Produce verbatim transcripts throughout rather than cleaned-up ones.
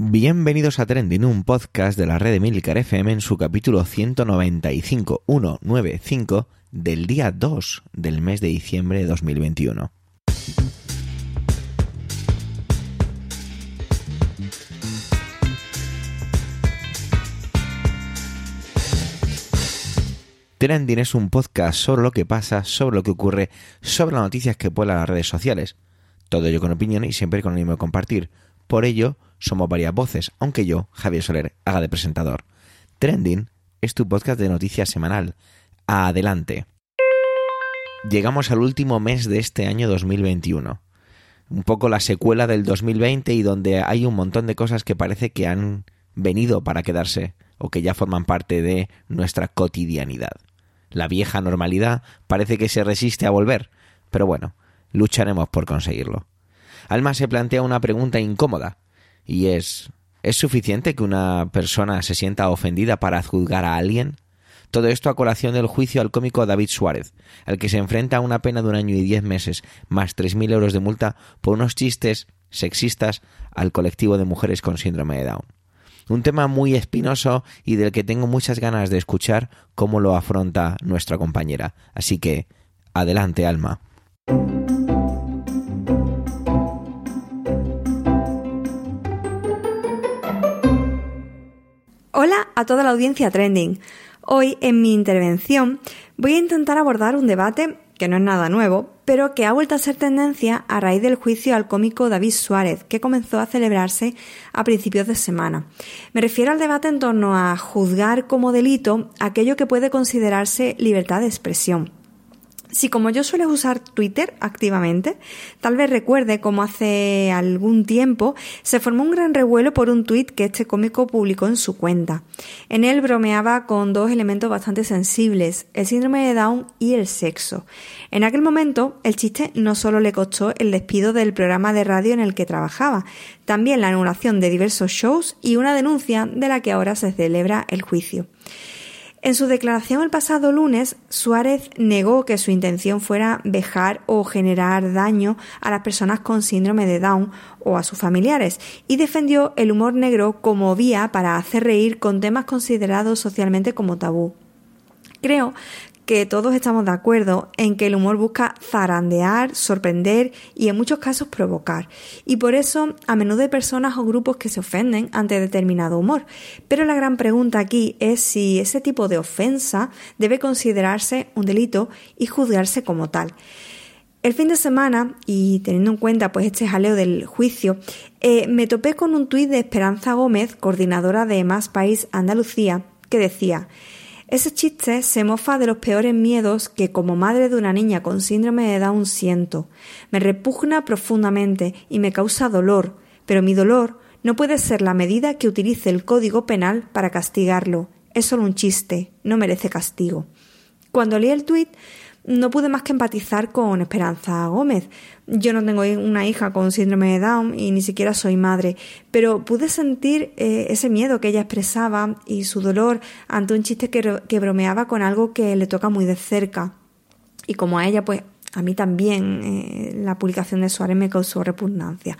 Bienvenidos a Trending, un podcast de la red de Emilcar F M en su capítulo ciento noventa y cinco, ciento noventa y cinco del día dos del mes de diciembre de dos mil veintiuno. Trending es un podcast sobre lo que pasa, sobre lo que ocurre, sobre las noticias que vuelan las redes sociales. Todo ello con opinión y siempre con el ánimo de compartir. Por ello, somos varias voces, aunque yo, Javier Soler, haga de presentador. Trending es tu podcast de noticias semanal. Adelante. Llegamos al último mes de este año dos mil veintiuno. Un poco la secuela del dos mil veinte y donde hay un montón de cosas que parece que han venido para quedarse o que ya forman parte de nuestra cotidianidad. La vieja normalidad parece que se resiste a volver, pero bueno, lucharemos por conseguirlo. Alma se plantea una pregunta incómoda, y es, ¿es suficiente que una persona se sienta ofendida para juzgar a alguien? Todo esto a colación del juicio al cómico David Suárez, al que se enfrenta a una pena de un año y diez meses, más tres mil euros de multa por unos chistes sexistas al colectivo de mujeres con síndrome de Down. Un tema muy espinoso y del que tengo muchas ganas de escuchar cómo lo afronta nuestra compañera. Así que, adelante, Alma. Hola a toda la audiencia Trending. Hoy en mi intervención voy a intentar abordar un debate que no es nada nuevo, pero que ha vuelto a ser tendencia a raíz del juicio al cómico David Suárez, que comenzó a celebrarse a principios de semana. Me refiero al debate en torno a juzgar como delito aquello que puede considerarse libertad de expresión. Si como yo suelo usar Twitter activamente, tal vez recuerde cómo hace algún tiempo se formó un gran revuelo por un tuit que este cómico publicó en su cuenta. En él bromeaba con dos elementos bastante sensibles, el síndrome de Down y el sexo. En aquel momento, el chiste no solo le costó el despido del programa de radio en el que trabajaba, también la anulación de diversos shows y una denuncia de la que ahora se celebra el juicio. En su declaración el pasado lunes, Suárez negó que su intención fuera vejar o generar daño a las personas con síndrome de Down o a sus familiares y defendió el humor negro como vía para hacer reír con temas considerados socialmente como tabú. Creo que todos estamos de acuerdo en que el humor busca zarandear, sorprender y en muchos casos provocar. Y por eso a menudo hay personas o grupos que se ofenden ante determinado humor. Pero la gran pregunta aquí es si ese tipo de ofensa debe considerarse un delito y juzgarse como tal. El fin de semana, y teniendo en cuenta pues este jaleo del juicio, eh, me topé con un tuit de Esperanza Gómez, coordinadora de Más País Andalucía, que decía: ese chiste se mofa de los peores miedos que como madre de una niña con síndrome de Down siento. Me repugna profundamente y me causa dolor, pero mi dolor no puede ser la medida que utilice el Código Penal para castigarlo. Es solo un chiste, no merece castigo. Cuando leí el tuit, no pude más que empatizar con Esperanza Gómez. Yo no tengo una hija con síndrome de Down y ni siquiera soy madre, pero pude sentir eh, ese miedo que ella expresaba y su dolor ante un chiste que, que bromeaba con algo que le toca muy de cerca. Y como a ella, pues a mí también eh, la publicación de Suárez me causó repugnancia.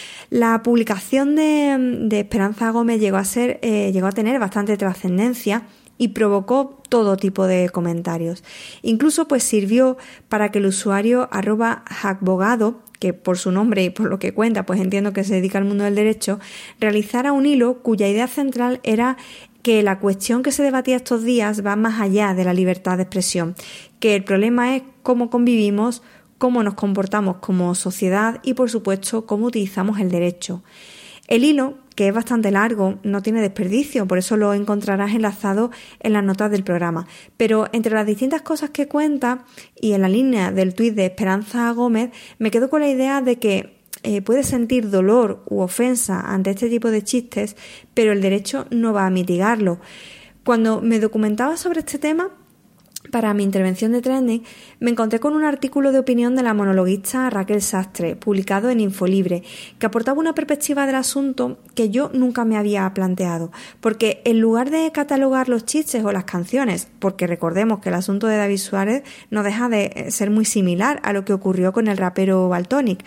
La publicación de, de Esperanza Gómez llegó a ser, eh, llegó a tener bastante trascendencia y provocó todo tipo de comentarios. Incluso pues sirvió para que el usuario arroba hackbogado, que por su nombre y por lo que cuenta pues entiendo que se dedica al mundo del derecho, realizara un hilo cuya idea central era que la cuestión que se debatía estos días va más allá de la libertad de expresión, que el problema es cómo convivimos, cómo nos comportamos como sociedad y por supuesto cómo utilizamos el derecho. El hilo, que es bastante largo, no tiene desperdicio, por eso lo encontrarás enlazado en las notas del programa. Pero entre las distintas cosas que cuenta y en la línea del tuit de Esperanza Gómez, me quedo con la idea de que eh, puedes sentir dolor u ofensa ante este tipo de chistes, pero el derecho no va a mitigarlo. Cuando me documentaba sobre este tema, para mi intervención de Trending, me encontré con un artículo de opinión de la monologuista Raquel Sastre, publicado en Infolibre, que aportaba una perspectiva del asunto que yo nunca me había planteado, porque en lugar de catalogar los chistes o las canciones, porque recordemos que el asunto de David Suárez no deja de ser muy similar a lo que ocurrió con el rapero Valtonyc,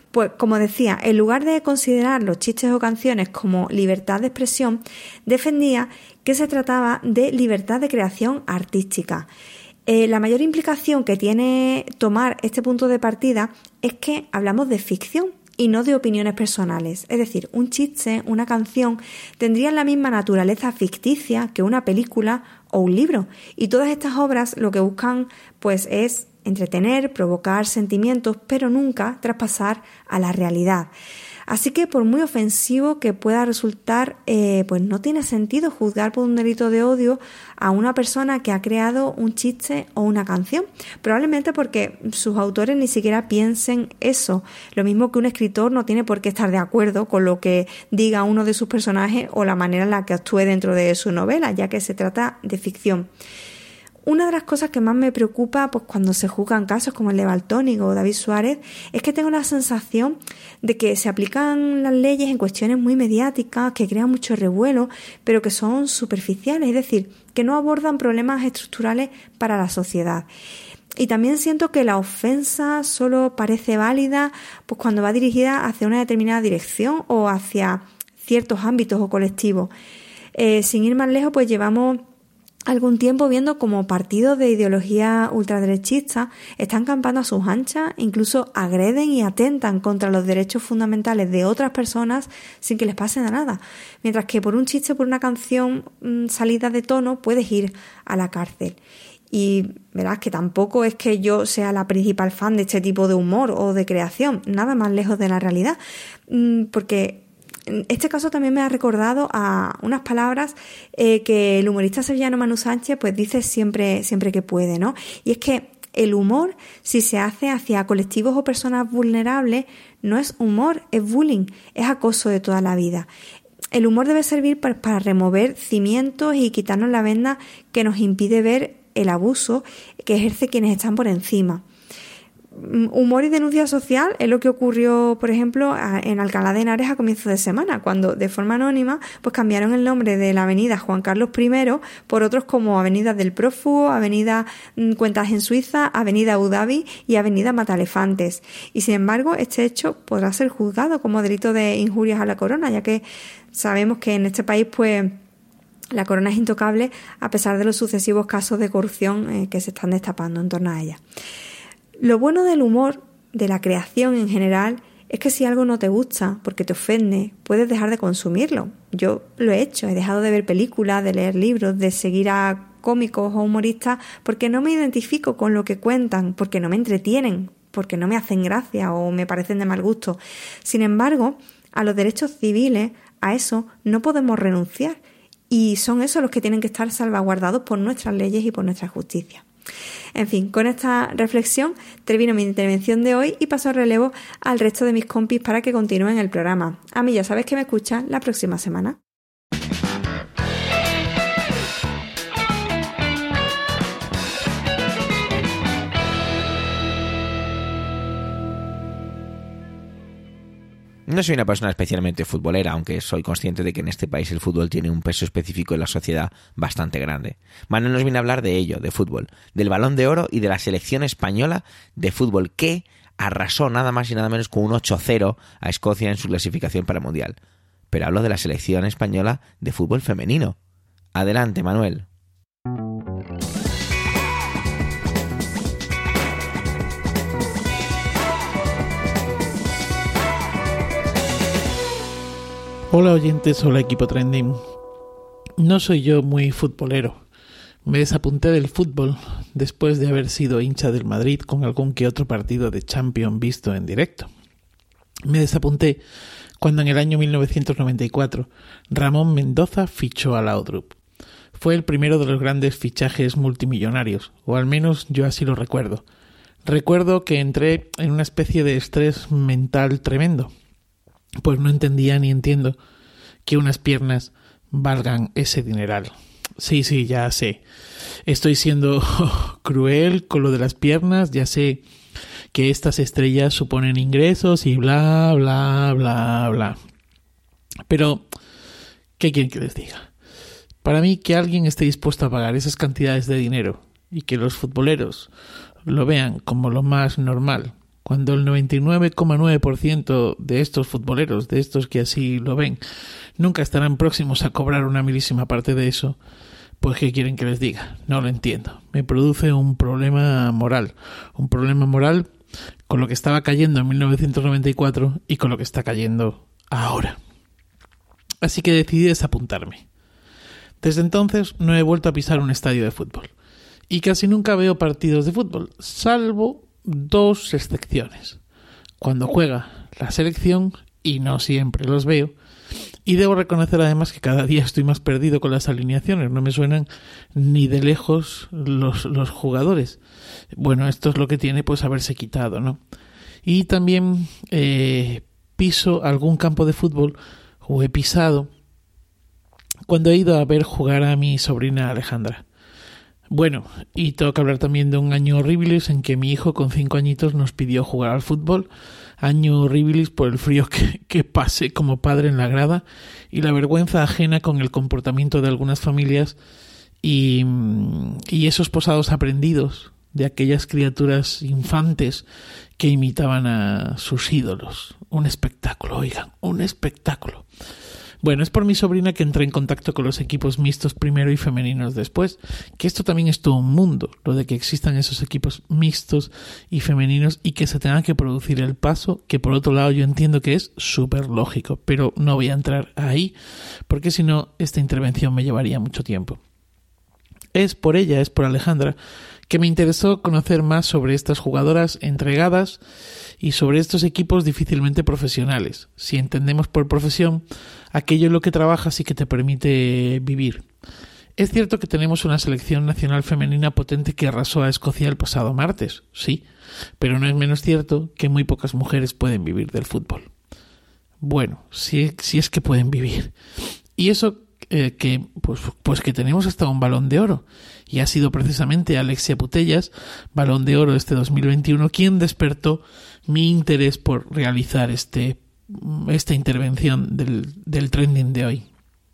Pues como decía, en lugar de considerar los chistes o canciones como libertad de expresión, defendía que se trataba de libertad de creación artística. Eh, la mayor implicación que tiene tomar este punto de partida es que hablamos de ficción y no de opiniones personales. Es decir, un chiste, una canción, tendrían la misma naturaleza ficticia que una película o un libro. Y todas estas obras lo que buscan pues es entretener, provocar sentimientos, pero nunca traspasar a la realidad. Así que por muy ofensivo que pueda resultar, eh, pues no tiene sentido juzgar por un delito de odio a una persona que ha creado un chiste o una canción, probablemente porque sus autores ni siquiera piensen eso. Lo mismo que un escritor no tiene por qué estar de acuerdo con lo que diga uno de sus personajes o la manera en la que actúe dentro de su novela, ya que se trata de ficción. Una de las cosas que más me preocupa pues, cuando se juzgan casos como el de Valtónico o David Suárez es que tengo la sensación de que se aplican las leyes en cuestiones muy mediáticas, que crean mucho revuelo, pero que son superficiales, es decir, que no abordan problemas estructurales para la sociedad. Y también siento que la ofensa solo parece válida pues, cuando va dirigida hacia una determinada dirección o hacia ciertos ámbitos o colectivos. Eh, sin ir más lejos, pues llevamos algún tiempo viendo como partidos de ideología ultraderechista están campando a sus anchas, incluso agreden y atentan contra los derechos fundamentales de otras personas sin que les pase nada. Mientras que por un chiste, por una canción mmm, salida de tono, puedes ir a la cárcel. Y verás que tampoco es que yo sea la principal fan de este tipo de humor o de creación, nada más lejos de la realidad, mmm, porque este caso también me ha recordado a unas palabras eh, que el humorista sevillano Manu Sánchez pues dice siempre, siempre que puede, ¿no? Y es que el humor, si se hace hacia colectivos o personas vulnerables, no es humor, es bullying, es acoso de toda la vida. El humor debe servir para, para remover cimientos y quitarnos la venda que nos impide ver el abuso que ejerce quienes están por encima. Humor y denuncia social es lo que ocurrió, por ejemplo, en Alcalá de Henares a comienzos de semana, cuando de forma anónima pues cambiaron el nombre de la avenida Juan Carlos primero por otros como Avenida del Prófugo, Avenida Cuentas en Suiza, Avenida Abu Dhabi y Avenida Matalefantes. Y sin embargo, este hecho podrá ser juzgado como delito de injurias a la corona, ya que sabemos que en este país pues la corona es intocable a pesar de los sucesivos casos de corrupción eh, que se están destapando en torno a ella. Lo bueno del humor, de la creación en general, es que si algo no te gusta, porque te ofende, puedes dejar de consumirlo. Yo lo he hecho, he dejado de ver películas, de leer libros, de seguir a cómicos o humoristas, porque no me identifico con lo que cuentan, porque no me entretienen, porque no me hacen gracia o me parecen de mal gusto. Sin embargo, a los derechos civiles, a eso no podemos renunciar, y son esos los que tienen que estar salvaguardados por nuestras leyes y por nuestra justicia. En fin, con esta reflexión termino mi intervención de hoy y paso el relevo al resto de mis compis para que continúen el programa. A mí ya sabes que me escuchan la próxima semana. No soy una persona especialmente futbolera, aunque soy consciente de que en este país el fútbol tiene un peso específico en la sociedad bastante grande. Manuel nos viene a hablar de ello, de fútbol, del Balón de Oro y de la selección española de fútbol que arrasó nada más y nada menos con un ocho cero a Escocia en su clasificación para el Mundial. Pero hablo de la selección española de fútbol femenino. Adelante, Manuel. Hola oyentes, hola equipo trending. No soy yo muy futbolero. Me desapunté del fútbol después de haber sido hincha del Madrid con algún que otro partido de Champions visto en directo. Me desapunté cuando en el año mil novecientos noventa y cuatro Ramón Mendoza fichó a Laudrup. Fue el primero de los grandes fichajes multimillonarios, o al menos yo así lo recuerdo. Recuerdo que entré en una especie de estrés mental tremendo, pues no entendía ni entiendo que unas piernas valgan ese dineral. Sí, sí, ya sé. Estoy siendo cruel con lo de las piernas, ya sé que estas estrellas suponen ingresos y bla, bla, bla, bla. Pero, ¿qué quieren que les diga? Para mí, que alguien esté dispuesto a pagar esas cantidades de dinero y que los futboleros lo vean como lo más normal, cuando el noventa y nueve coma nueve por ciento de estos futboleros, de estos que así lo ven, nunca estarán próximos a cobrar una milísima parte de eso, pues ¿qué quieren que les diga? No lo entiendo. Me produce un problema moral, un problema moral con lo que estaba cayendo en mil novecientos noventa y cuatro y con lo que está cayendo ahora. Así que decidí desapuntarme. Desde entonces no he vuelto a pisar un estadio de fútbol. Y casi nunca veo partidos de fútbol, salvo dos excepciones. Cuando juega la selección, y no siempre los veo, y debo reconocer además que cada día estoy más perdido con las alineaciones, no me suenan ni de lejos los, los jugadores. Bueno, esto es lo que tiene pues haberse quitado, ¿no? Y también eh, piso algún campo de fútbol, o he pisado, cuando he ido a ver jugar a mi sobrina Alejandra. Bueno, y tengo que hablar también de un año horribilis en que mi hijo con cinco añitos nos pidió jugar al fútbol. Año horribilis por el frío que, que pasé como padre en la grada y la vergüenza ajena con el comportamiento de algunas familias y, y esos posados aprendidos de aquellas criaturas infantes que imitaban a sus ídolos. Un espectáculo, oigan, un espectáculo. Bueno, es por mi sobrina que entré en contacto con los equipos mixtos primero y femeninos después, que esto también es todo un mundo, lo de que existan esos equipos mixtos y femeninos y que se tenga que producir el paso, que por otro lado yo entiendo que es súper lógico, pero no voy a entrar ahí, porque si no, esta intervención me llevaría mucho tiempo. Es por ella, es por Alejandra, que me interesó conocer más sobre estas jugadoras entregadas y sobre estos equipos difícilmente profesionales. Si entendemos por profesión aquello en lo que trabajas y que te permite vivir. Es cierto que tenemos una selección nacional femenina potente que arrasó a Escocia el pasado martes, sí, pero no es menos cierto que muy pocas mujeres pueden vivir del fútbol. Bueno, si, si es que pueden vivir. Y eso eh, que pues, pues que tenemos hasta un Balón de Oro. Y ha sido precisamente Alexia Putellas, Balón de Oro este dos mil veintiuno, quien despertó mi interés por realizar este, esta intervención del, del trending de hoy.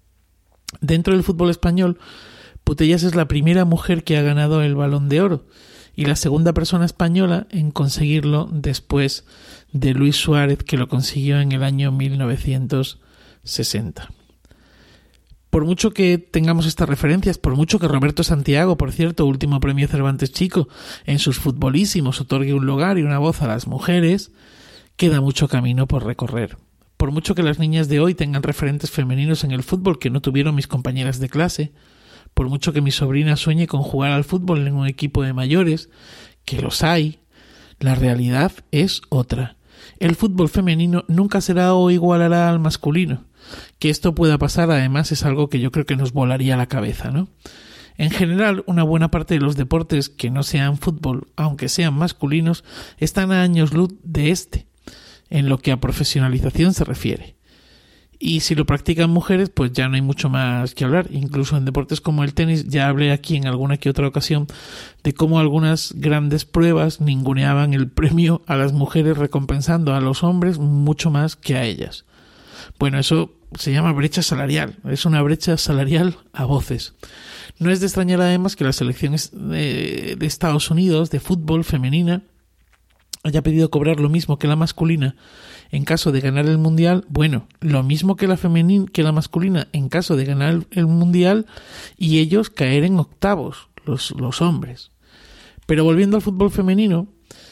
Dentro del fútbol español, Putellas es la primera mujer que ha ganado el Balón de Oro y la segunda persona española en conseguirlo después de Luis Suárez, que lo consiguió en el año mil novecientos sesenta. Por mucho que tengamos estas referencias, por mucho que Roberto Santiago, por cierto, último premio Cervantes Chico, en sus futbolísimos otorgue un lugar y una voz a las mujeres, queda mucho camino por recorrer. Por mucho que las niñas de hoy tengan referentes femeninos en el fútbol que no tuvieron mis compañeras de clase, por mucho que mi sobrina sueñe con jugar al fútbol en un equipo de mayores, que los hay, la realidad es otra. El fútbol femenino nunca será o igualará al masculino. Que esto pueda pasar, además, es algo que yo creo que nos volaría la cabeza, ¿no? En general, una buena parte de los deportes que no sean fútbol, aunque sean masculinos, están a años luz de este, en lo que a profesionalización se refiere. Y si lo practican mujeres, pues ya no hay mucho más que hablar. Incluso en deportes como el tenis, ya hablé aquí en alguna que otra ocasión de cómo algunas grandes pruebas ninguneaban el premio a las mujeres, recompensando a los hombres mucho más que a ellas. Bueno, eso se llama brecha salarial, es una brecha salarial a voces. No es de extrañar además que la selección de, de Estados Unidos de fútbol femenina haya pedido cobrar lo mismo que la masculina en caso de ganar el mundial, bueno, lo mismo que la femenina, que la masculina en caso de ganar el, el mundial y ellos caer en octavos, los, los hombres. Pero volviendo al fútbol femenino,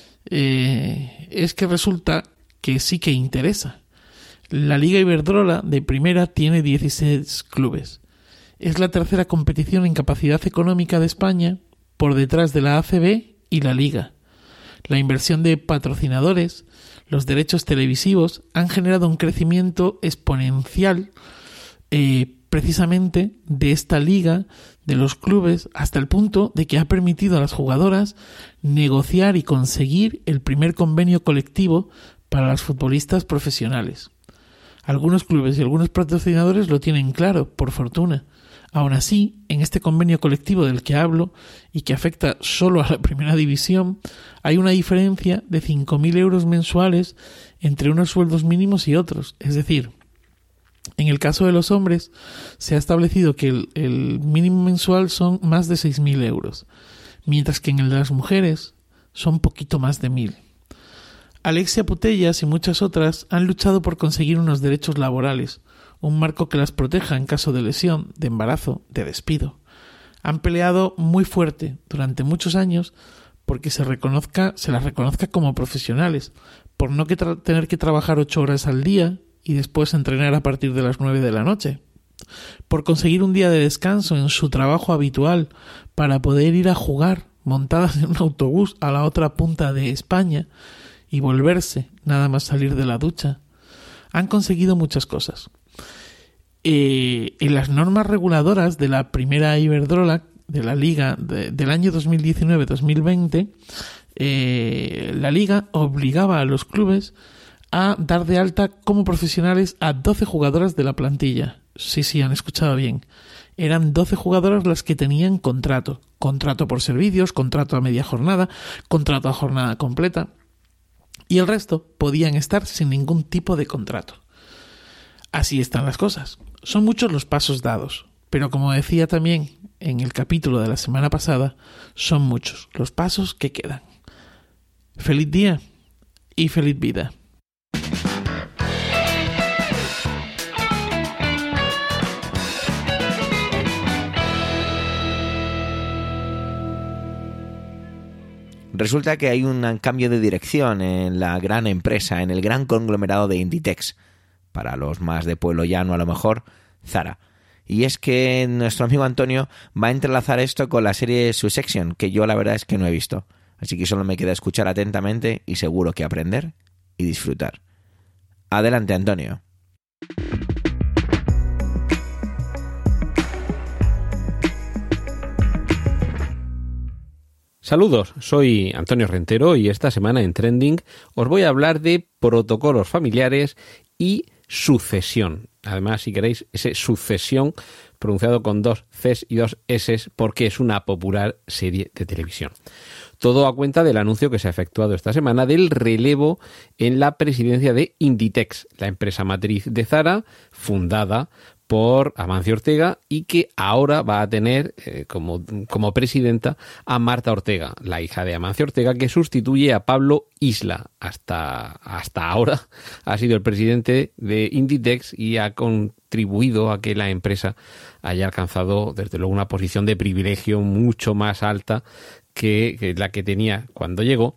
eh, es que resulta que sí que interesa. La Liga Iberdrola de primera tiene dieciséis clubes. Es la tercera competición en capacidad económica de España, por detrás de la A C B y la Liga. La inversión de patrocinadores, los derechos televisivos han generado un crecimiento exponencial eh, precisamente de esta liga, de los clubes, hasta el punto de que ha permitido a las jugadoras negociar y conseguir el primer convenio colectivo para las futbolistas profesionales. Algunos clubes y algunos patrocinadores lo tienen claro, por fortuna. Aún así, en este convenio colectivo del que hablo y que afecta solo a la primera división, hay una diferencia de cinco mil euros mensuales entre unos sueldos mínimos y otros. Es decir, en el caso de los hombres, se ha establecido que el, el mínimo mensual son más de seis mil euros, mientras que en el de las mujeres son poquito más de mil. Alexia Putellas y muchas otras han luchado por conseguir unos derechos laborales, un marco que las proteja en caso de lesión, de embarazo, de despido. Han peleado muy fuerte durante muchos años porque se reconozca, se las reconozca como profesionales, por no que tra- tener que trabajar ocho horas al día y después entrenar a partir de las nueve de la noche, por conseguir un día de descanso en su trabajo habitual para poder ir a jugar montadas en un autobús a la otra punta de España y volverse nada más salir de la ducha. Han conseguido muchas cosas. Eh, en las normas reguladoras de la primera Iberdrola, de la Liga de, del año dos mil diecinueve dos mil veinte, eh, la Liga obligaba a los clubes a dar de alta como profesionales a doce jugadoras de la plantilla. Sí, sí, han escuchado bien. Eran doce jugadoras las que tenían contrato. Contrato por servicios, contrato a media jornada, contrato a jornada completa. Y el resto podían estar sin ningún tipo de contrato. Así están las cosas. Son muchos los pasos dados, pero como decía también en el capítulo de la semana pasada, son muchos los pasos que quedan. Feliz día y feliz vida. Resulta que hay un cambio de dirección en la gran empresa, en el gran conglomerado de Inditex. Para los más de pueblo llano, a lo mejor, Zara. Y es que nuestro amigo Antonio va a entrelazar esto con la serie Succession, que yo la verdad es que no he visto. Así que solo me queda escuchar atentamente y seguro que aprender y disfrutar. Adelante, Antonio. Saludos, soy Antonio Rentero y esta semana en Trending os voy a hablar de protocolos familiares y sucesión. Además, si queréis, ese sucesión pronunciado con dos Cs y dos S porque es una popular serie de televisión. Todo a cuenta del anuncio que se ha efectuado esta semana del relevo en la presidencia de Inditex, la empresa matriz de Zara, fundada por Amancio Ortega y que ahora va a tener eh, como, como presidenta a Marta Ortega, la hija de Amancio Ortega, que sustituye a Pablo Isla. Hasta, hasta ahora ha sido el presidente de Inditex y ha contribuido a que la empresa haya alcanzado desde luego una posición de privilegio mucho más alta que, que la que tenía cuando llegó.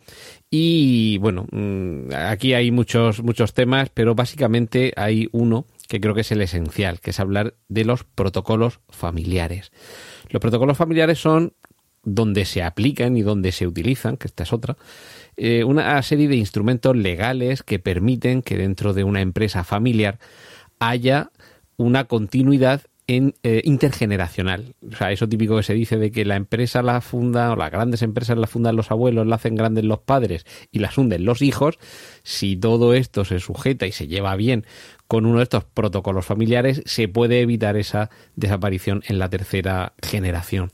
Y bueno, aquí hay muchos, muchos temas, pero básicamente hay uno que creo que es el esencial, que es hablar de los protocolos familiares. Los protocolos familiares son donde se aplican y donde se utilizan, que esta es otra, eh, una serie de instrumentos legales que permiten que dentro de una empresa familiar haya una continuidad en, eh, intergeneracional. O sea, eso típico que se dice de que la empresa la funda, o las grandes empresas la fundan los abuelos, la hacen grandes los padres y las hunden los hijos. Si todo esto se sujeta y se lleva bien con uno de estos protocolos familiares, se puede evitar esa desaparición en la tercera generación.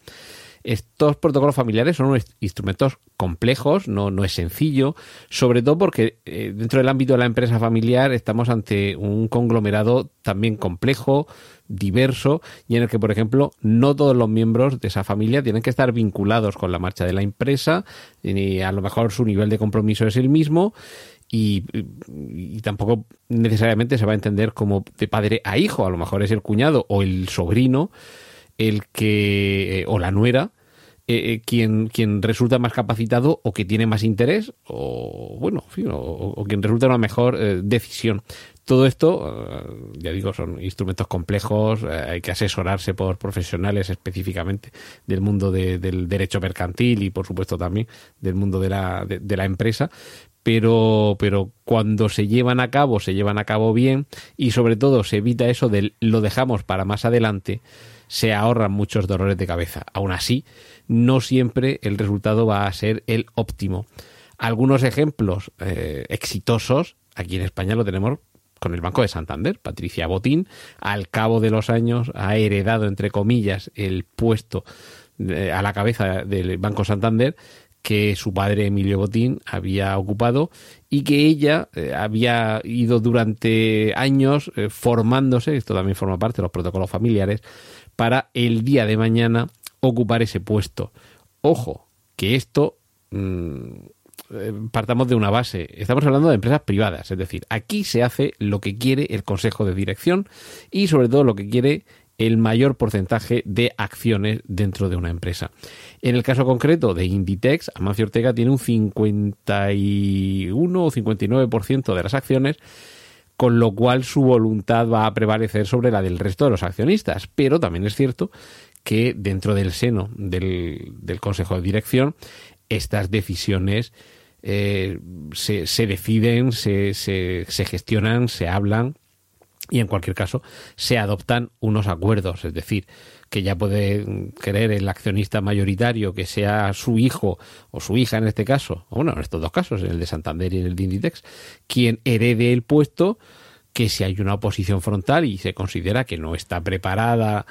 Estos protocolos familiares son unos instrumentos complejos, no, no es sencillo, sobre todo porque eh, dentro del ámbito de la empresa familiar estamos ante un conglomerado también complejo, diverso, y en el que, por ejemplo, no todos los miembros de esa familia tienen que estar vinculados con la marcha de la empresa, y a lo mejor su nivel de compromiso es el mismo, y, y tampoco necesariamente se va a entender como de padre a hijo, a lo mejor es el cuñado o el sobrino el que eh, o la nuera eh, quien quien resulta más capacitado o que tiene más interés o bueno en fin, o, o quien resulta una mejor eh, decisión. Todo esto, eh, ya digo, son instrumentos complejos, eh, hay que asesorarse por profesionales específicamente del mundo de, del derecho mercantil y por supuesto también del mundo de la de, de la empresa. Pero, pero cuando se llevan a cabo, se llevan a cabo bien y sobre todo se evita eso de lo dejamos para más adelante, se ahorran muchos dolores de cabeza. Aún así, no siempre el resultado va a ser el óptimo. Algunos ejemplos eh, exitosos, aquí en España lo tenemos con el Banco de Santander. Patricia Botín, al cabo de los años, ha heredado, entre comillas, el puesto eh, a la cabeza del Banco Santander que su padre Emilio Botín había ocupado y que ella eh, había ido durante años eh, formándose, esto también forma parte de los protocolos familiares, para el día de mañana ocupar ese puesto. Ojo, que esto mmm, eh, partamos de una base. Estamos hablando de empresas privadas, es decir, aquí se hace lo que quiere el consejo de dirección y sobre todo lo que quiere el mayor porcentaje de acciones dentro de una empresa. En el caso concreto de Inditex, Amancio Ortega tiene un cincuenta y uno o cincuenta y nueve por ciento de las acciones, con lo cual su voluntad va a prevalecer sobre la del resto de los accionistas. Pero también es cierto que dentro del seno del, del Consejo de Dirección, estas decisiones eh, se, se deciden, se, se, se gestionan, se hablan y en cualquier caso se adoptan unos acuerdos, es decir, que ya puede querer el accionista mayoritario que sea su hijo o su hija en este caso, o bueno, en estos dos casos, en el de Santander y en el de Inditex, quien herede el puesto, que si hay una oposición frontal y se considera que no está preparada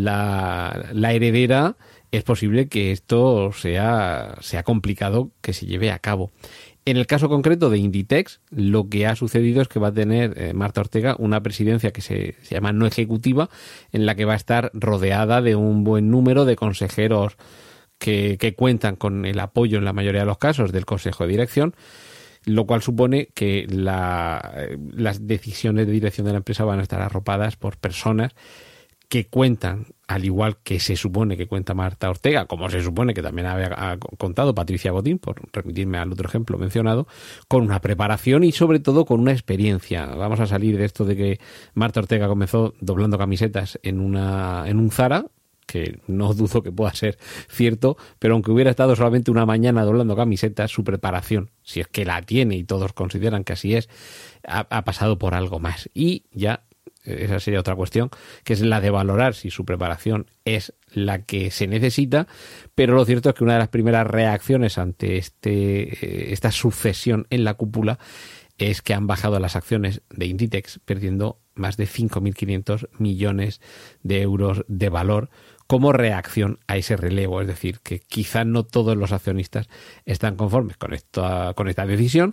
la, la heredera, es posible que esto sea, sea complicado que se lleve a cabo. En el caso concreto de Inditex, lo que ha sucedido es que va a tener eh, Marta Ortega una presidencia que se, se llama no ejecutiva, en la que va a estar rodeada de un buen número de consejeros que, que cuentan con el apoyo en la mayoría de los casos del Consejo de Dirección, lo cual supone que la, las decisiones de dirección de la empresa van a estar arropadas por personas que cuentan, al igual que se supone que cuenta Marta Ortega, como se supone que también había contado Patricia Botín, por remitirme al otro ejemplo mencionado, con una preparación y sobre todo con una experiencia. Vamos a salir de esto de que Marta Ortega comenzó doblando camisetas en una en un Zara, que no dudo que pueda ser cierto, pero aunque hubiera estado solamente una mañana doblando camisetas, su preparación, si es que la tiene y todos consideran que así es, ha, ha pasado por algo más. Y ya esa sería otra cuestión, que es la de valorar si su preparación es la que se necesita, pero lo cierto es que una de las primeras reacciones ante este esta sucesión en la cúpula es que han bajado las acciones de Inditex, perdiendo más de cinco mil quinientos millones de euros de valor como reacción a ese relevo. Es decir, que quizá no todos los accionistas están conformes con esta, con esta decisión,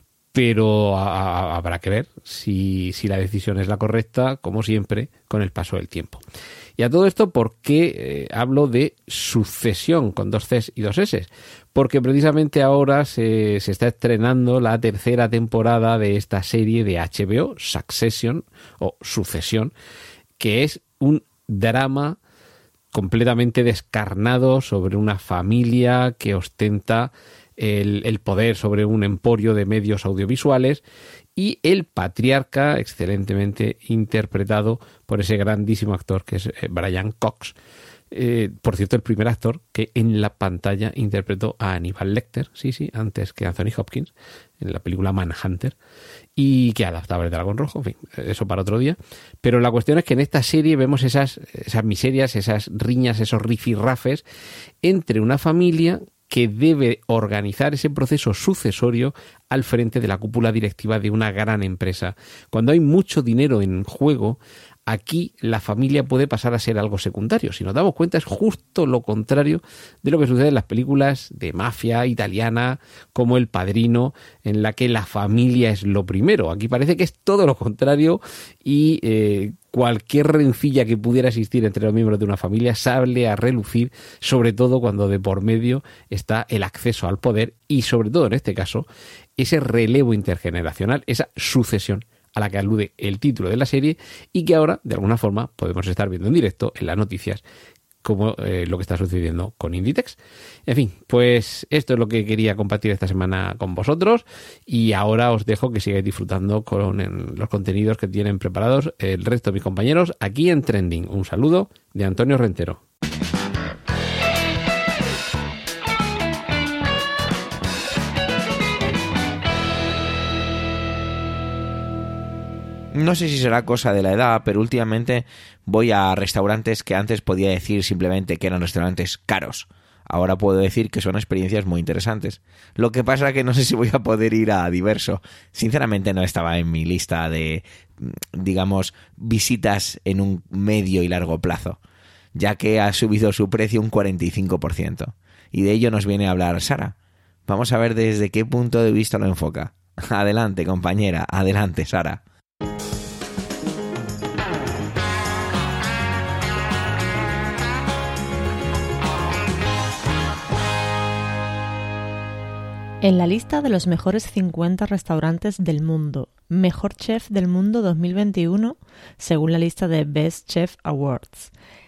pero a, a, habrá que ver si, si la decisión es la correcta, como siempre, con el paso del tiempo. Y a todo esto, ¿por qué eh, hablo de sucesión con dos Cs y dos S? Porque precisamente ahora se, se está estrenando la tercera temporada de esta serie de H B O, Succession o Sucesión, que es un drama completamente descarnado sobre una familia que ostenta El, el poder sobre un emporio de medios audiovisuales y el patriarca, excelentemente interpretado por ese grandísimo actor que es Brian Cox. Eh, por cierto, el primer actor que en la pantalla interpretó a Aníbal Lecter, sí, sí, antes que Anthony Hopkins, en la película Manhunter, y que adaptaba El Dragón Rojo, en fin, eso para otro día. Pero la cuestión es que en esta serie vemos esas, esas miserias, esas riñas, esos rifirrafes entre una familia que debe organizar ese proceso sucesorio al frente de la cúpula directiva de una gran empresa. Cuando hay mucho dinero en juego, aquí la familia puede pasar a ser algo secundario. Si nos damos cuenta, es justo lo contrario de lo que sucede en las películas de mafia italiana, como El Padrino, en la que la familia es lo primero. Aquí parece que es todo lo contrario y eh, cualquier rencilla que pudiera existir entre los miembros de una familia sale a relucir, sobre todo cuando de por medio está el acceso al poder y, sobre todo en este caso, ese relevo intergeneracional, esa sucesión a la que alude el título de la serie y que ahora, de alguna forma, podemos estar viendo en directo en las noticias, como eh, lo que está sucediendo con Inditex. En fin, pues esto es lo que quería compartir esta semana con vosotros y ahora os dejo que sigáis disfrutando con en, los contenidos que tienen preparados el resto de mis compañeros aquí en Trending. Un saludo de Antonio Rentero. No sé si será cosa de la edad, pero últimamente voy a restaurantes que antes podía decir simplemente que eran restaurantes caros. Ahora puedo decir que son experiencias muy interesantes. Lo que pasa es que no sé si voy a poder ir a Diverso. Sinceramente no estaba en mi lista de, digamos, visitas en un medio y largo plazo, ya que ha subido su precio un cuarenta y cinco por ciento. Y de ello nos viene a hablar Sara. Vamos a ver desde qué punto de vista lo enfoca. Adelante, compañera. Adelante, Sara. En la lista de los mejores cincuenta restaurantes del mundo, Mejor Chef del Mundo dos mil veintiuno, según la lista de Best Chef Awards.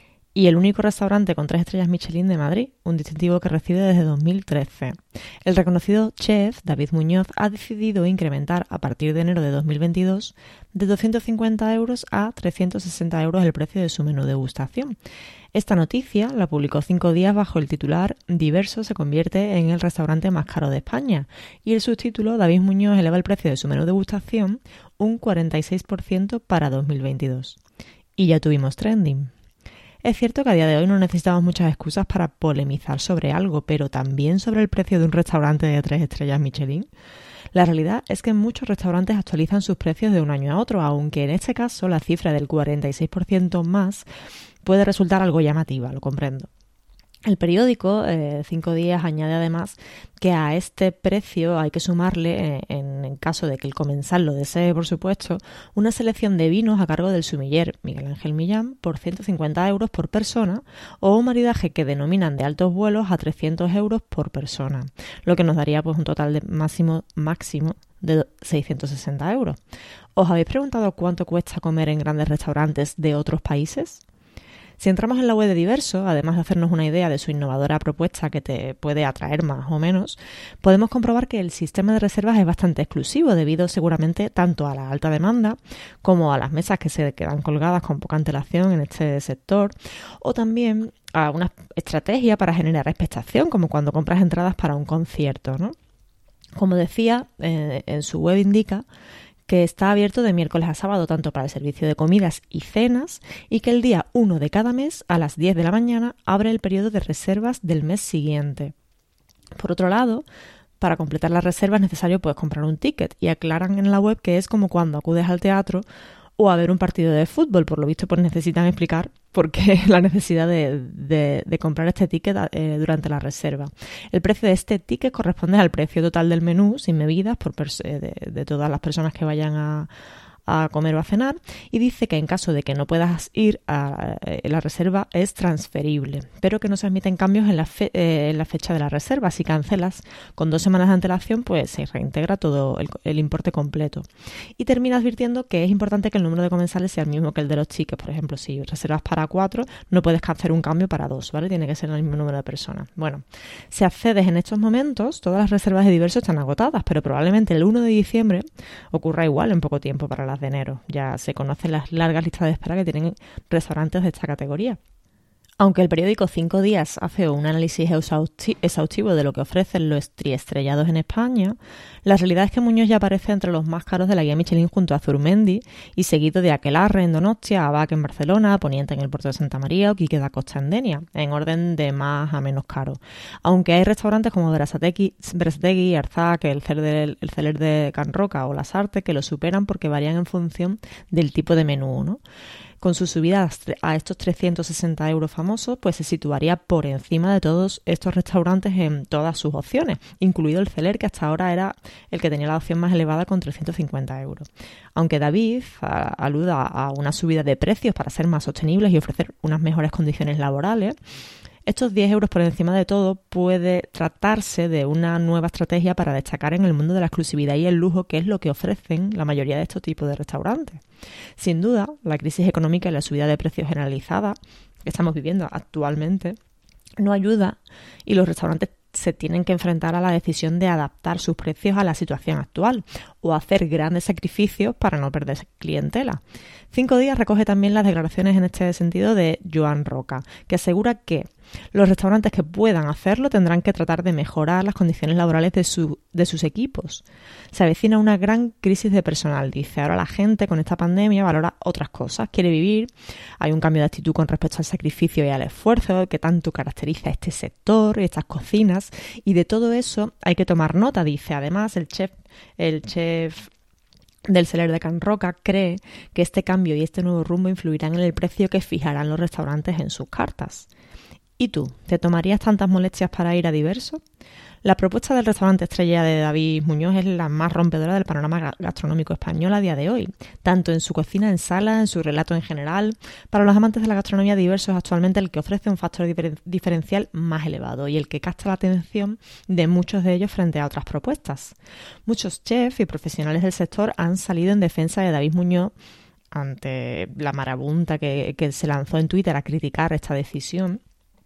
Y el único restaurante con tres estrellas Michelin de Madrid, un distintivo que recibe desde dos mil trece. El reconocido chef David Muñoz ha decidido incrementar a partir de enero de dos mil veintidós de doscientos cincuenta euros a trescientos sesenta euros el precio de su menú degustación. Esta noticia la publicó Cinco Días bajo el titular "Diverso se convierte en el restaurante más caro de España", y el subtítulo "David Muñoz eleva el precio de su menú degustación un cuarenta y seis por ciento para dos mil veintidós". Y ya tuvimos trending. Es cierto que a día de hoy no necesitamos muchas excusas para polemizar sobre algo, pero también sobre el precio de un restaurante de tres estrellas Michelin. La realidad es que muchos restaurantes actualizan sus precios de un año a otro, aunque en este caso la cifra del cuarenta y seis por ciento más puede resultar algo llamativa, lo comprendo. El periódico eh, Cinco Días añade además que a este precio hay que sumarle, eh, en, en caso de que el comensal lo desee, por supuesto, una selección de vinos a cargo del sumiller Miguel Ángel Millán por ciento cincuenta euros por persona, o un maridaje que denominan de altos vuelos a trescientos euros por persona, lo que nos daría pues un total de máximo, máximo de seiscientos sesenta euros. ¿Os habéis preguntado cuánto cuesta comer en grandes restaurantes de otros países? Si entramos en la web de Diverso, además de hacernos una idea de su innovadora propuesta que te puede atraer más o menos, podemos comprobar que el sistema de reservas es bastante exclusivo, debido seguramente tanto a la alta demanda como a las mesas que se quedan colgadas con poca antelación en este sector, o también a una estrategia para generar expectación, como cuando compras entradas para un concierto, ¿no? Como decía, eh, en su web indica que está abierto de miércoles a sábado tanto para el servicio de comidas y cenas, y que el día uno de cada mes a las diez de la mañana abre el periodo de reservas del mes siguiente. Por otro lado, para completar la reserva es necesario pues comprar un ticket, y aclaran en la web que es como cuando acudes al teatro o a ver un partido de fútbol. Por lo visto pues necesitan explicar por qué la necesidad de, de, de comprar este ticket eh, durante la reserva. El precio de este ticket corresponde al precio total del menú sin bebidas por pers- de, de todas las personas que vayan a, a comer o a cenar, y dice que en caso de que no puedas ir a eh, la reserva es transferible, pero que no se admiten cambios en la, fe- eh, en la fecha de la reserva. Si cancelas con dos semanas de antelación, pues se reintegra todo el, el importe completo. Y termina advirtiendo que es importante que el número de comensales sea el mismo que el de los tickets. Por ejemplo, si reservas para cuatro, no puedes hacer un cambio para dos, ¿vale? Tiene que ser el mismo número de personas. Bueno, si accedes en estos momentos, todas las reservas de Diverso están agotadas, pero probablemente el uno de diciembre ocurra igual en poco tiempo para las de enero. Ya se conocen las largas listas de espera que tienen restaurantes de esta categoría. Aunque el periódico Cinco Días hace un análisis exhaustivo de lo que ofrecen los triestrellados en España, la realidad es que Muñoz ya aparece entre los más caros de la guía Michelin junto a Zurmendi, y seguido de Aquelarre en Donostia, Abac en Barcelona, Poniente en el Puerto de Santa María o Quique da Costa en Denia, en orden de más a menos caro. Aunque hay restaurantes como Berasategui, Arzac, el Celer, el Celer de Can Roca o Las Artes que lo superan porque varían en función del tipo de menú, ¿no? Con su subida a estos trescientos sesenta euros famosos, pues se situaría por encima de todos estos restaurantes en todas sus opciones, incluido el Celer, que hasta ahora era el que tenía la opción más elevada con trescientos cincuenta euros. Aunque David a, aluda a una subida de precios para ser más sostenibles y ofrecer unas mejores condiciones laborales, estos diez euros por encima de todo puede tratarse de una nueva estrategia para destacar en el mundo de la exclusividad y el lujo, que es lo que ofrecen la mayoría de estos tipos de restaurantes. Sin duda, la crisis económica y la subida de precios generalizada que estamos viviendo actualmente no ayuda, y los restaurantes se tienen que enfrentar a la decisión de adaptar sus precios a la situación actual o hacer grandes sacrificios para no perder clientela. Cinco Días recoge también las declaraciones en este sentido de Joan Roca, que asegura que los restaurantes que puedan hacerlo tendrán que tratar de mejorar las condiciones laborales de, su, de sus equipos. Se avecina una gran crisis de personal, dice. Ahora la gente con esta pandemia valora otras cosas, quiere vivir, hay un cambio de actitud con respecto al sacrificio y al esfuerzo que tanto caracteriza a este sector y estas cocinas, y de todo eso hay que tomar nota, dice. Además, el chef, el chef del Celer de Can Roca cree que este cambio y este nuevo rumbo influirán en el precio que fijarán los restaurantes en sus cartas. ¿Y tú? ¿Te tomarías tantas molestias para ir a Diverso? La propuesta del restaurante estrella de David Muñoz es la más rompedora del panorama gastronómico español a día de hoy, tanto en su cocina en sala, en su relato en general. Para los amantes de la gastronomía, Diverso es actualmente el que ofrece un factor difer- diferencial más elevado y el que capta la atención de muchos de ellos frente a otras propuestas. Muchos chefs y profesionales del sector han salido en defensa de David Muñoz ante la marabunta que, que se lanzó en Twitter a criticar esta decisión,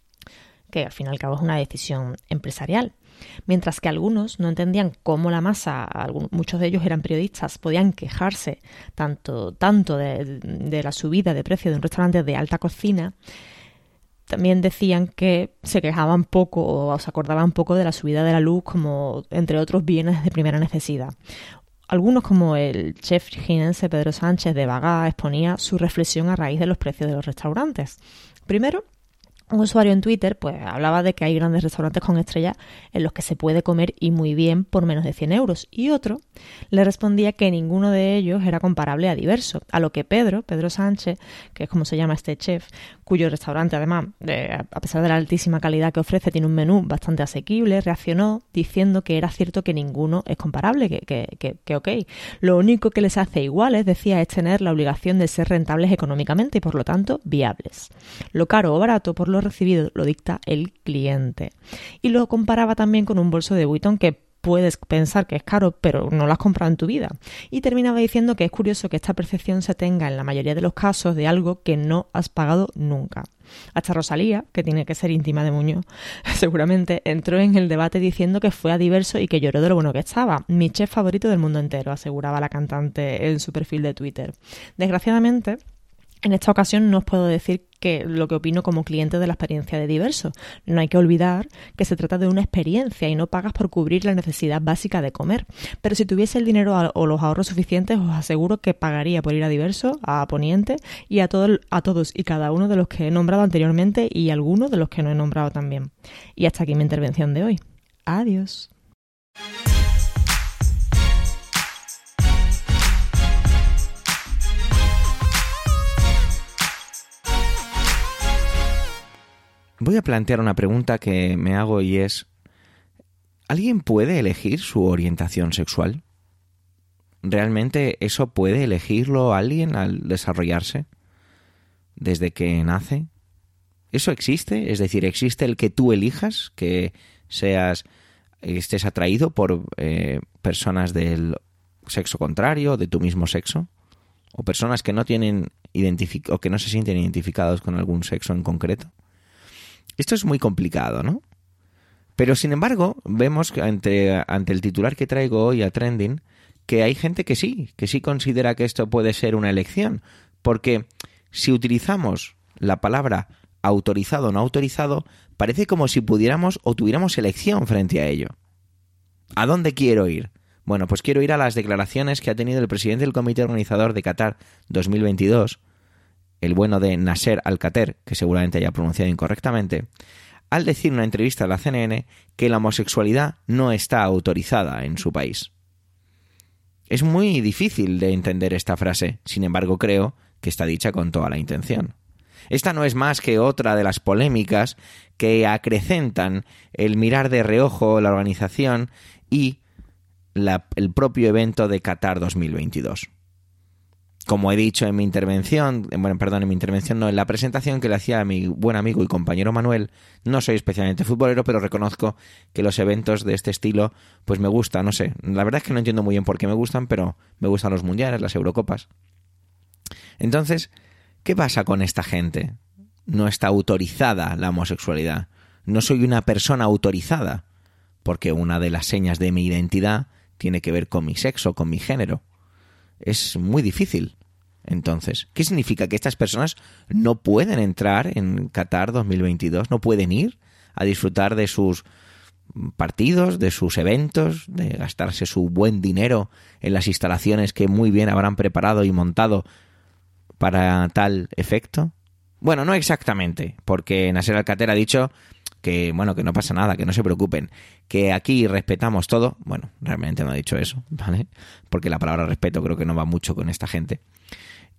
que al fin y al cabo es una decisión empresarial. Mientras que algunos no entendían cómo la masa, algunos, muchos de ellos eran periodistas, podían quejarse tanto, tanto de, de la subida de precio de un restaurante de alta cocina, también decían que se quejaban poco o se acordaban poco de la subida de la luz, como entre otros bienes de primera necesidad. Algunos, como el chef jienense Pedro Sánchez de Bagá, exponía su reflexión a raíz de los precios de los restaurantes. Primero, un usuario en Twitter pues hablaba de que hay grandes restaurantes con estrellas en los que se puede comer y muy bien por menos de cien euros. Y otro le respondía que ninguno de ellos era comparable a Diverso. A lo que Pedro, Pedro Sánchez, que es como se llama este chef, cuyo restaurante además, eh, a pesar de la altísima calidad que ofrece, tiene un menú bastante asequible, reaccionó diciendo que era cierto que ninguno es comparable, que, que, que, que ok. Lo único que les hace iguales, decía, es tener la obligación de ser rentables económicamente y por lo tanto viables. Lo caro o barato por lo recibido lo dicta el cliente. Y lo comparaba también con un bolso de Vuitton que puedes pensar que es caro, pero no lo has comprado en tu vida. Y terminaba diciendo que es curioso que esta percepción se tenga en la mayoría de los casos de algo que no has pagado nunca. Hasta Rosalía, que tiene que ser íntima de Muñoz, seguramente entró en el debate diciendo que fue a Diverso y que lloró de lo bueno que estaba. Mi chef favorito del mundo entero, aseguraba la cantante en su perfil de Twitter. Desgraciadamente, en esta ocasión no os puedo decir que lo que opino como cliente de la experiencia de Diverso. No hay que olvidar que se trata de una experiencia y no pagas por cubrir la necesidad básica de comer. Pero si tuviese el dinero o los ahorros suficientes, os aseguro que pagaría por ir a Diverso, a Poniente y a, todo, a todos y cada uno de los que he nombrado anteriormente y algunos de los que no he nombrado también. Y hasta aquí mi intervención de hoy. Adiós. Voy a plantear una pregunta que me hago y es, ¿alguien puede elegir su orientación sexual? ¿Realmente eso puede elegirlo alguien al desarrollarse? ¿Desde que nace? ¿Eso existe? Es decir, ¿existe el que tú elijas, que seas, estés atraído por eh, personas del sexo contrario, de tu mismo sexo? ¿O personas que no tienen identific- o que no se sienten identificados con algún sexo en concreto? Esto es muy complicado, ¿no? Pero, sin embargo, vemos que ante, ante el titular que traigo hoy a Trending, que hay gente que sí, que sí considera que esto puede ser una elección. Porque si utilizamos la palabra autorizado o no autorizado, parece como si pudiéramos o tuviéramos elección frente a ello. ¿A dónde quiero ir? Bueno, pues quiero ir a las declaraciones que ha tenido el presidente del comité organizador de Qatar dos mil veintidós, el bueno de Nasser Al-Khater, que seguramente haya pronunciado incorrectamente, al decir en una entrevista a la C N N que la homosexualidad no está autorizada en su país. Es muy difícil de entender esta frase, sin embargo creo que está dicha con toda la intención. Esta no es más que otra de las polémicas que acrecentan el mirar de reojo la organización y la, el propio evento de Qatar dos mil veintidós. Como he dicho en mi intervención, bueno, perdón, en mi intervención no, en la presentación que le hacía a mi buen amigo y compañero Manuel, no soy especialmente futbolero, pero reconozco que los eventos de este estilo, pues me gustan, no sé. La verdad es que no entiendo muy bien por qué me gustan, pero me gustan los mundiales, las Eurocopas. Entonces, ¿qué pasa con esta gente? No está autorizada la homosexualidad. No soy una persona autorizada, porque una de las señas de mi identidad tiene que ver con mi sexo, con mi género. Es muy difícil. Entonces, ¿qué significa? ¿Que estas personas no pueden entrar en Qatar dos mil veintidós? ¿No pueden ir a disfrutar de sus partidos, de sus eventos, de gastarse su buen dinero en las instalaciones que muy bien habrán preparado y montado para tal efecto? Bueno, no exactamente, porque Nasser Al-Khater ha dicho que, bueno, que no pasa nada, que no se preocupen, que aquí respetamos todo. Bueno, realmente no ha dicho eso, ¿vale? Porque la palabra respeto creo que no va mucho con esta gente.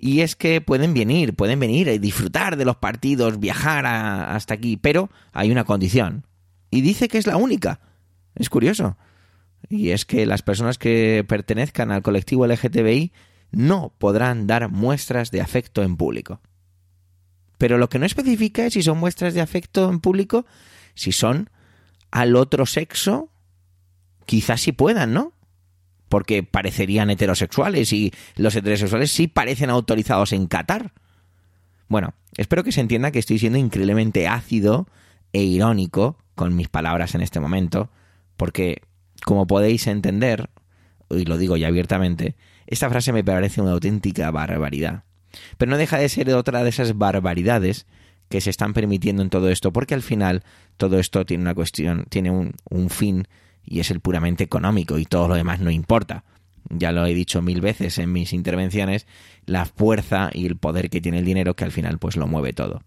Y es que pueden venir, pueden venir y disfrutar de los partidos, viajar a, hasta aquí, pero hay una condición. Y dice que es la única. Es curioso. Y es que las personas que pertenezcan al colectivo L G T B I no podrán dar muestras de afecto en público. Pero lo que no especifica es si son muestras de afecto en público, si son al otro sexo, quizás sí puedan, ¿no? Porque parecerían heterosexuales y los heterosexuales sí parecen autorizados en Qatar. Bueno, espero que se entienda que estoy siendo increíblemente ácido e irónico con mis palabras en este momento, porque, como podéis entender, y lo digo ya abiertamente, esta frase me parece una auténtica barbaridad. Pero no deja de ser otra de esas barbaridades que se están permitiendo en todo esto, porque al final todo esto tiene una cuestión, tiene un, un fin, y es el puramente económico, y todo lo demás no importa. Ya lo he dicho mil veces en mis intervenciones, la fuerza y el poder que tiene el dinero, que al final pues lo mueve todo.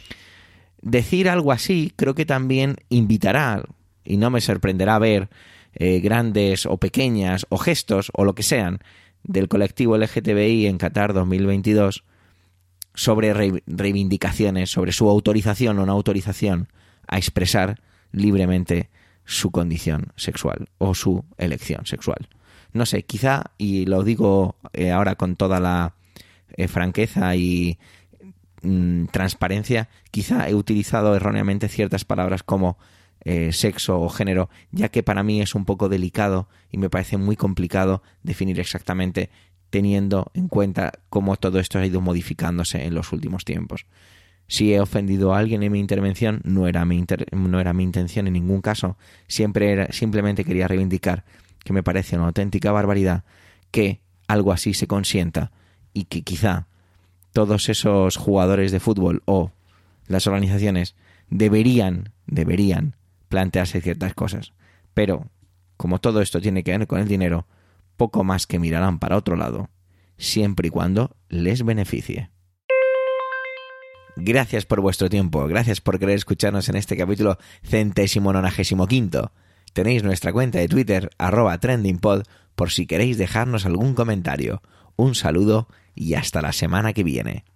Decir algo así creo que también invitará, y no me sorprenderá ver eh, grandes o pequeñas o gestos o lo que sean del colectivo L G T B I en Qatar dos mil veintidós sobre re- reivindicaciones, sobre su autorización o no autorización a expresar libremente su condición sexual o su elección sexual. No sé, quizá, y lo digo eh, ahora con toda la eh, franqueza y mm, transparencia, quizá he utilizado erróneamente ciertas palabras como eh, sexo o género, ya que para mí es un poco delicado y me parece muy complicado definir exactamente, teniendo en cuenta cómo todo esto ha ido modificándose en los últimos tiempos. Si he ofendido a alguien en mi intervención, no era mi, inter- no era mi intención en ningún caso. Siempre era, simplemente quería reivindicar que me parece una auténtica barbaridad que algo así se consienta y que quizá todos esos jugadores de fútbol o las organizaciones deberían, deberían plantearse ciertas cosas. Pero, como todo esto tiene que ver con el dinero, poco más que mirarán para otro lado, siempre y cuando les beneficie. Gracias por vuestro tiempo, gracias por querer escucharnos en este capítulo centésimo nonagésimo quinto. Tenéis nuestra cuenta de Twitter, arroba trendingpod, por si queréis dejarnos algún comentario. Un saludo y hasta la semana que viene.